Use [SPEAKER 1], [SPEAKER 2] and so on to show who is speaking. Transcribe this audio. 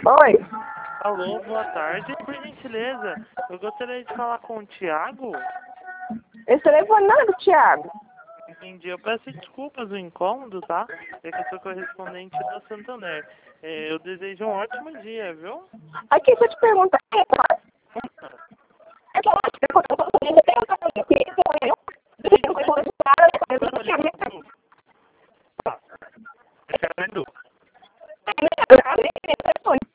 [SPEAKER 1] Oi.
[SPEAKER 2] Alô, boa tarde. Por gentileza, eu gostaria de falar com o Thiago.
[SPEAKER 1] Esse telefone não é do Thiago.
[SPEAKER 2] Entendi. Eu peço desculpas do incômodo, tá? É que eu sou correspondente da Santander. Eu desejo um ótimo dia, viu?
[SPEAKER 1] Aqui, deixa eu te perguntar. É que eu acho que eu tô fazendo até o caminho. Eu queria que eu
[SPEAKER 2] Tá. É Edu.
[SPEAKER 1] telefone.